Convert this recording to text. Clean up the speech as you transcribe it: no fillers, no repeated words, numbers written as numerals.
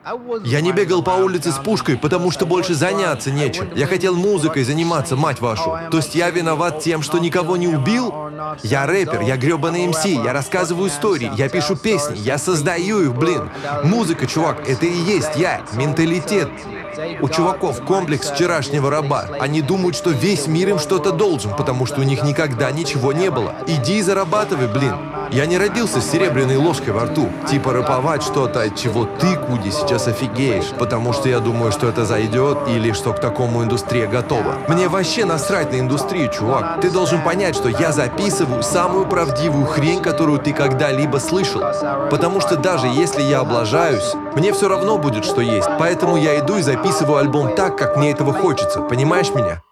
Я не бегал по улице с пушкой, потому что больше заняться нечем. Я хотел музыкой заниматься, мать вашу. То есть я виноват тем, что никого не убил? Я рэпер, я грёбаный МС, я рассказываю истории, я пишу песни, я создаю их, блин. Музыка, чувак, это и есть я, менталитет. У чуваков комплекс вчерашнего раба. Они думают, что весь мир им что-то должен, потому что у них никогда ничего не было. Иди и зарабатывай, блин. Я не родился с серебряной ложкой во рту. Типа рэповать что-то, от чего ты, Куди, сейчас офигеешь. Потому что я думаю, что это зайдет, или что к такому индустрия готова. Мне вообще насрать на индустрию, чувак. Ты должен понять, что я записываю самую правдивую хрень, которую ты когда-либо слышал. Потому что даже если я облажаюсь, мне все равно будет, что есть. Поэтому я иду и записываю альбом так, как мне этого хочется. Понимаешь меня?